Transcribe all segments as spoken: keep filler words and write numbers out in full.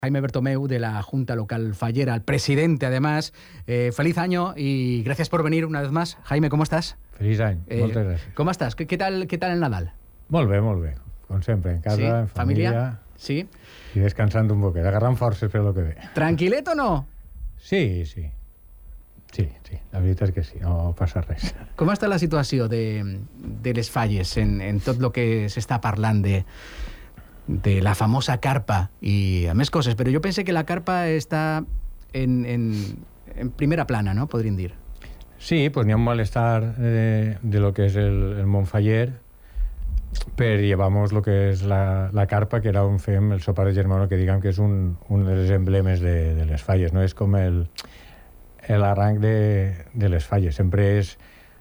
Jaime Bertomeu, de la Junta Local Fallera, el presidente, además. Eh, feliz año y gracias por venir una vez más. Jaime, ¿cómo estás? Feliz any, eh, moltes gràcies. ¿Cómo estás? ¿Qué, qué, tal, ¿Qué tal el Nadal? Molt bé, molt bé. Com sempre, en casa, ¿Sí? en família. ¿Familia? Sí. I descansant un poquet, agarrant forces per lo que ve. ¿Tranquilet o no? Sí, sí. Sí, sí, la veritat és que sí, no passa res. Com està la situació de, de les falles en, en tot el que s'està parlant de, de la famosa carpa i a més coses? Però jo penso que la carpa està en, en, en primera plana, no? Podríem dir. Sí, pues n'hi ha un malestar de, de lo que és el, el món faller per llevamos lo que és la, la carpa, que era on fem el sopar de germano, que diguem que és un, un dels emblemes de, de les falles, no? És com el l'arranc de, de les falles. Sempre és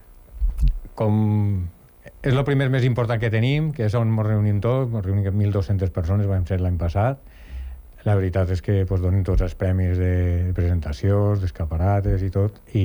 com... És el primer més important que tenim, que és on ens reunim tots, ens reunim mil dos-centes persones, vam ser l'any passat. La veritat és que pues, donen tots els premis de presentacions, d'escaparates i tot, i,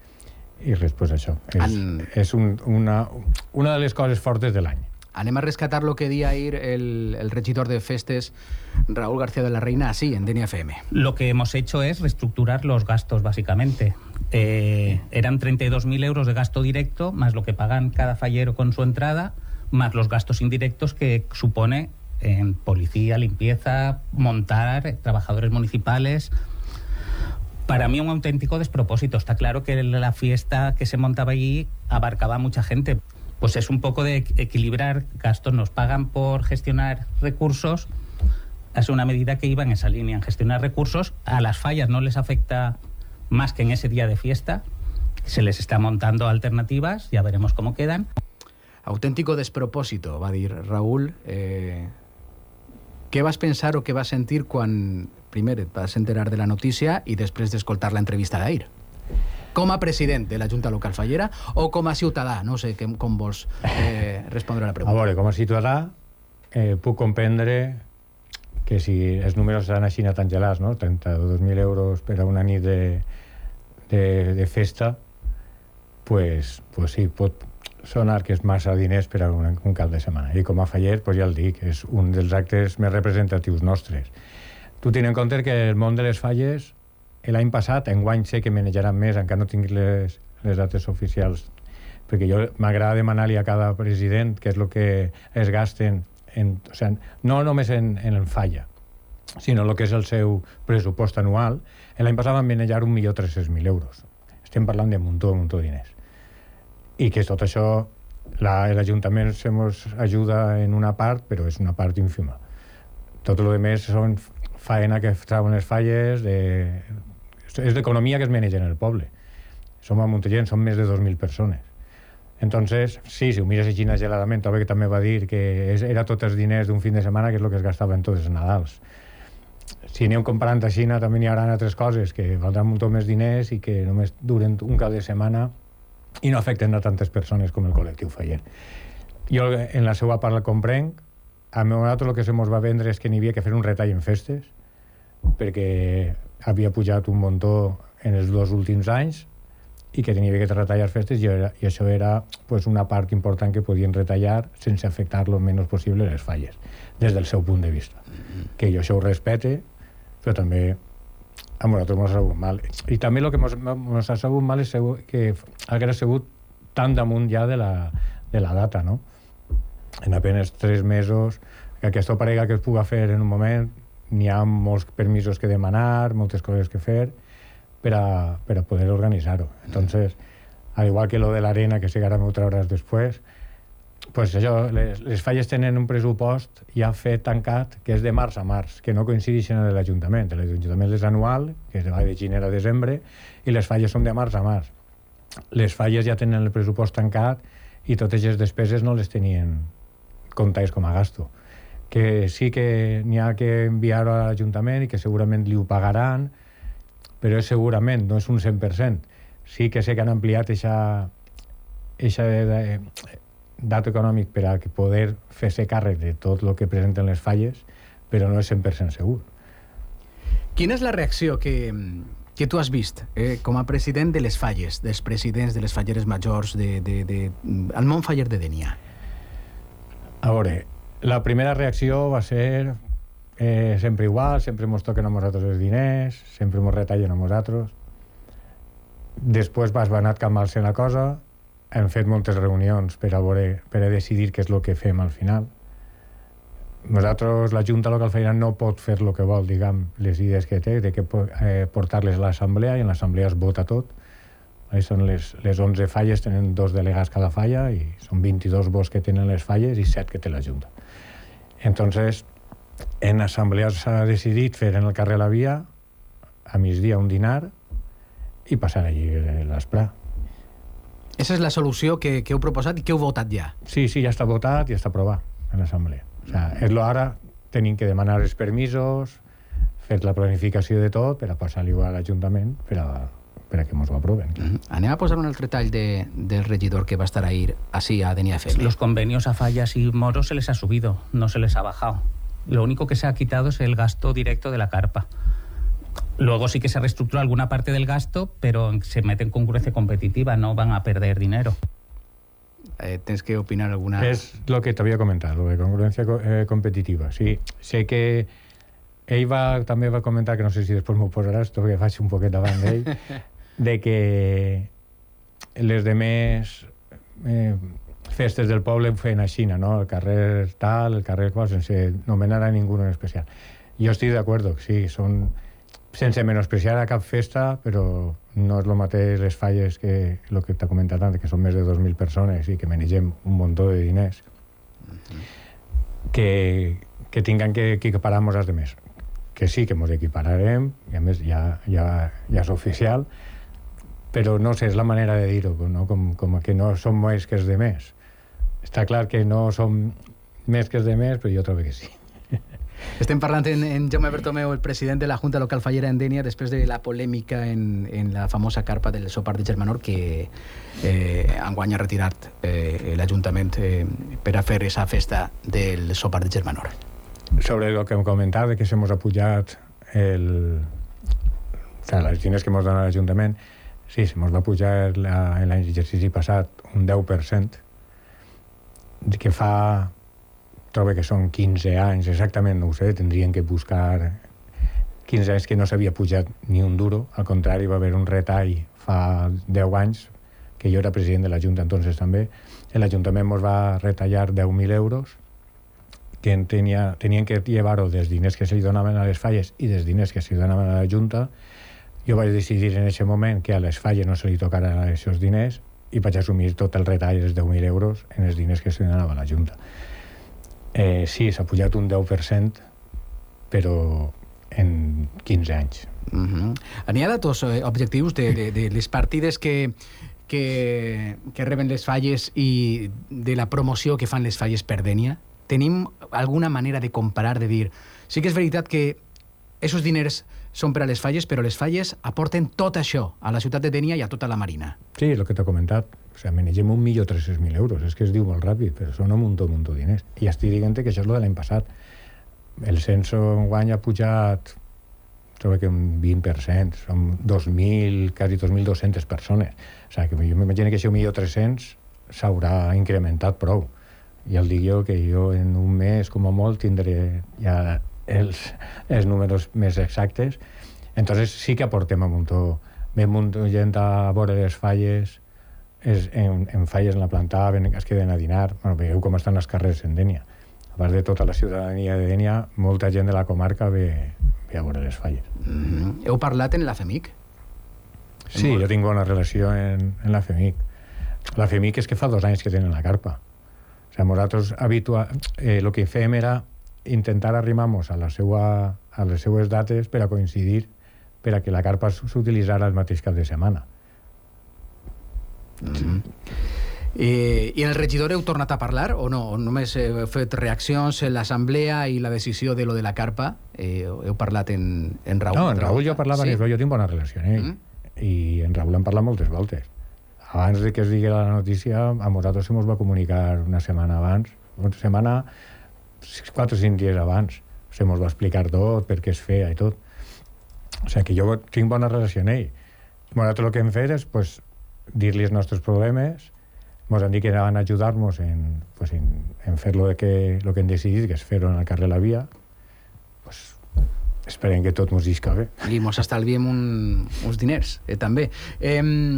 i res, pues això. És, en... és un, una, una de les coses fortes de l'any. Anem a rescatar lo que di ahir el, el regidor de festes, Raúl García de la Reina, así, en D N I F M. Lo que hemos hecho es reestructurar los gastos, básicamente. Eh, eran treinta y dos mil euros de gasto directo, más lo que pagan cada fallero con su entrada, más los gastos indirectos que supone en policía, limpieza, montar, trabajadores municipales. Para mí un auténtico despropósito. Está claro que la fiesta que se montaba allí abarcaba a mucha gente. Pues es un poco de equilibrar gastos. Nos pagan por gestionar recursos. Es una medida que iba en esa línea, en gestionar recursos. A las fallas no les afecta más que en ese día de fiesta. Se les está montando alternativas, ya veremos cómo quedan. Auténtico despropòsito, va dir Raúl. Eh, què vas pensar o què vas sentir quan primer et vas enterar de la notícia i després d'escoltar l'entrevista d'ahir? Com a president de la Junta Local Fallera o com a ciutadà? No sé com vols eh, respondre a la pregunta. A veure, com a ciutadà eh, puc comprendre que si els números seran així tan gelats, no? trenta-dos mil euros per a una nit de, de, de festa, pues, pues sí, pot sonar que és massa diners per a un, un cap de setmana. I com a faller, pues ja el dic, és un dels actes més representatius nostres. Tu tens en compte que el món de les falles, l'any passat, enguany sé que manejaran més, encara no tinc les, les dates oficials, perquè jo m'agrada demanar-li a cada president què és el que es gasten, en, o sigui, no només en, en el falla, sinó el que és el seu pressupost anual. L'any passat van manejar un milió tres-cents mil euros. Estem parlant de muntó, muntó de diners. I que tot això, l'Ajuntament se mos ajuda en una part, però és una part ínfima. Tot el que més són faena que trauen les falles, de... és d'economia que es maneja en el poble. Som a Montellent, som més de dos mil persones. Entonces, sí, si ho mires així geladament, també que també va dir que era tots els diners d'un fin de setmana, que és el que es gastava en tots els Nadals. Si anem comparant a Xina, també n'hi haurà altres coses que valdran molt més diners i que només duren un cap de setmana i no afecten a tantes persones com el col·lectiu faller. Jo en la seva part la comprenc. A nosaltres el que se mos va vendre és que n'hi havia que fer un retall en festes, perquè havia pujat un muntó en els dos últims anys i que tenia que retallar festes i, era, i això era pues, una part important que podien retallar sense afectar lo menys possible les falles, des del seu punt de vista. Que jo això ho respete, però també a nosaltres ens ha sabut mal. I també el que ens ha sabut mal és que hagués sigut tan damunt ja de la, de la data, no? En apenas tres mesos, que aquesta parella que es puga fer en un moment, n'hi ha molts permisos que demanar, moltes coses que fer per a, per a poder organitzar-ho. Entonces, al igual que lo de l'arena, que sé que ara m'ho trauràs després, pues això, les, les falles tenen un pressupost ja fet tancat, que és de març a març, que no coincideixen amb l'Ajuntament. L'Ajuntament és anual, que va de gener a desembre, i les falles són de març a març. Les falles ja tenen el pressupost tancat i totes les despeses no les tenien comptats com a gasto. Que sí que n'hi ha que enviar a l'Ajuntament i que segurament li ho pagaran, però és segurament, no és un cent per cent. Sí que sé que han ampliat aquesta dat econòmic per a poder fer-se càrrec de tot el que presenten les falles, però no és cent per cent segur. Quina és la reacció que, que tu has vist eh, com a president de les falles, dels presidents de les falleres majors, de, de, de, al món faller de Dénia? A veure, la primera reacció va ser eh, sempre igual, sempre ens toquen a nosaltres els diners, sempre ens retallen a nosaltres. Després vas va anar calmant-se la cosa, hem fet moltes reunions per a, veure, per a decidir què és el que fem al final. Nosaltres, la Junta Local Fallera no pot fer el que vol, diguem, les idees que té, de que eh, portar-les a l'assemblea, i en l'assemblea es vota tot. Eh, són les, les onze falles, tenen dos delegats cada falla, i són vint-i-dos vots que tenen les falles i set que té la Junta. Entonces, en l'assemblea s'ha decidit fer en el carrer La Via, a migdia un dinar, i passar allí l'esprà. Esa és la solució que, que heu proposat i que heu votat ja. Sí, sí, ja està votat i està aprovat en l'assemblea. O sea, és lo ara tenim que demanar els permisos, fer la planificació de tot per a passar-li a l'Ajuntament per a, per a que ens ho aproven. Mm-hmm. Anem a posar un altre tall de, del regidor que va estar ahí así a Denia F M. Los convenios a Fallas y Moros se les ha subido, no se les ha bajado. Lo único que se ha quitado es el gasto directo de la carpa. Luego sí que se reestructura alguna parte del gasto, pero se mete en concurrencia competitiva, no van a perder dinero. Eh, ¿Tienes que opinar alguna...? És el que t'havia comentat, lo de congruència eh, competitiva. Sí, sé que ell va, també va comentar, que no sé si després m'ho posaràs, tot que faig un poquet davant d'ell, de que les demés eh, festes del poble ho feien a Xina, no? El carrer tal, el carrer qual, sense nomenar a ningú en especial. Jo estic d'acord, sí, són... sense menospreciar a cap festa, però no és el mateix les falles que el que t'ha comentat antes, que són més de dos mil persones i que manegem un muntó de diners, que, que tinguem que, que equiparar-nos als demés. Que sí, que ens equipararem, i a més ja, ja, ja és oficial, però no sé, és la manera de dir-ho, no? com, com que no som més que els demés. Està clar que no som més que els demés, però jo trobo que sí. Estem parlant en, en Jaume Bertomeu, el president de la Junta Local Fallera en Dénia, després de la polèmica en, en la famosa carpa del sopar de Germanor, que eh, enguany ha retirat eh, l'Ajuntament eh, per a fer aquesta festa del sopar de Germanor. Sobre el que hem comentat, que se mos ha pujat el... o sigui, les diners que mos dona l'Ajuntament, sí, se mos va pujar la, en l'exercici passat un deu per cent, que fa... trobo que són quinze anys, exactament no ho sé, tindrien que buscar quinze anys que no s'havia pujat ni un duro, al contrari va haver un retall fa deu anys, que jo era president de la Junta entonces també, l'Ajuntament ens va retallar deu mil euros, que tenia, tenien que llevar-ho dels diners que se li donaven a les falles i dels diners que se li donaven a la Junta. Jo vaig decidir en aquest moment que a les falles no se li tocaran aquests diners i vaig assumir tot el retall dels deu mil euros en els diners que se li donaven a la Junta. Eh, sí, s'ha pujat un deu per cent, però en quinze anys. Uh-huh. N'hi ha datos eh, objectius de, de, de les partides que, que, que reben les falles i de la promoció que fan les falles per Dénia? Tenim alguna manera de comparar, de dir... Sí que és veritat que aquests diners són per a les falles, però les falles aporten tot això a la ciutat de Dénia i a tota la Marina. Sí, és el que t'he comentat. O sigui, manegem un milió tres-cents mil euros. És que es diu molt ràpid, però són un muntó, un muntó de diners. I estic dient que això és el de l'any passat. El censo enguany ha pujat, trobo que un vint per cent. Són dos mil, quasi dos mil dos-centes persones. O sigui, que jo m'imagino que això un milió tres-cents s'haurà incrementat prou. I el dic jo que jo en un mes, com a molt, tindré ja els, els números més exactes. Entonces sí que aportem a muntó. Ve muntó gent a veure les falles, és en, en falles en la planta, ven, es queden a dinar. Bueno, veieu com estan les carrers en Dénia. A part de tota la ciutadania de Dénia, molta gent de la comarca ve, ve a veure les falles. Mm-hmm. Heu parlat en la FEMIC? Sí, molt... jo tinc bona relació en, en la FEMIC. La FEMIC és que fa dos anys que tenen la carpa. O sigui, nosaltres habitua... eh, el que fem era intentar arrimar-nos a, la seua, a les seues dates per a coincidir, per a que la carpa s'utilitzara el mateix cap de setmana. Mm-hmm. I, I en el regidor heu tornat a parlar o no? O només heu fet reaccions en l'assemblea i la decisió de lo de la carpa? Eh, heu parlat en, en Raül? No, en Raül jo parlava, sí? Jo tinc bona relació amb ell. Mm-hmm. I en Raül hem parlat moltes voltes. Abans de que es digui la notícia, a nosaltres se mos va comunicar una setmana abans, una setmana, quatre o cinc dies abans. Se mos va explicar tot, per què es feia i tot. O sigui que jo tinc bona relació amb ell. Nosaltres el que hem fet és pues, dir-li els nostres problemes. Ens han dit que anaven a ajudar-nos en, pues, en, en fer lo, de que, lo que hem decidit, que és fer-ho en el carrer La Via. Pues esperem que tot mos isca bé. I mos estalviem un, uns diners, eh, també. Eh,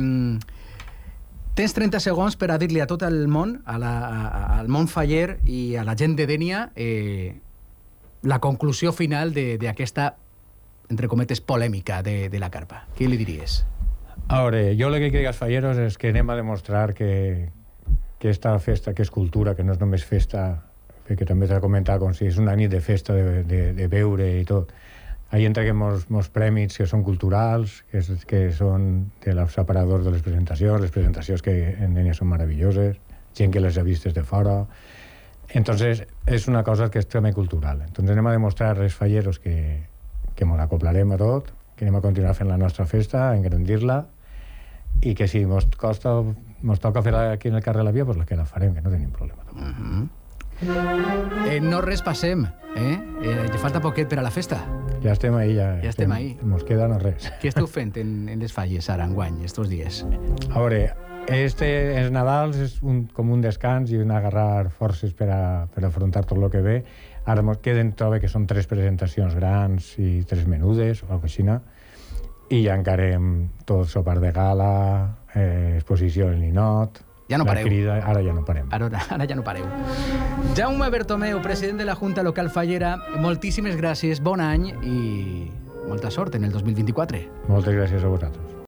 tens trenta segons per a dir-li a tot el món, a la, a, al món faller i a la gent de Dénia, eh, la conclusió final d'aquesta, entre cometes, polèmica de, de la carpa. Què li diries? A veure, jo el que crec als falleros és que anem a demostrar que, que esta festa, que és cultura, que no és només festa, perquè també t'ha comentat com si és una nit de festa, de, de, de beure i tot. Ahí entreguen molts, molts prèmits que són culturals, que, és, que són dels separadors de les presentacions, les presentacions que en Dénia són meravelloses, gent que les ha vistes de fora. Entonces, és una cosa que és també cultural. Entonces anem a demostrar als falleros que, que ens acoplarem a tot, que anem a continuar fent la nostra festa, a engrandir-la, i que si ens costa, ens toca fer-la aquí en el carrer de la Via, pues que la farem, que no tenim problema. Uh-huh. eh, no res passem, eh? eh? Ja falta poquet per a la festa. Ja estem ahí, ja, ja estem, estem ahí. Ens queda no res. Què esteu fent en, en les falles ara, enguany, estos dies? A veure, este, els Nadals és un, com un descans i un agarrar forces per a, per a afrontar tot el que ve. Ara ens queden, trobo que són tres presentacions grans i tres menudes, o alguna cosa així, i ja encarem tot sopar de gala, eh, exposició en ninot. Ja no pareu. Crida, ara ja no parem. Ara, ara ja no pareu. Jaume Bertomeu, president de la Junta Local Fallera, moltíssimes gràcies, bon any i molta sort en el dos mil vint-i-quatre. Moltes gràcies a vosaltres.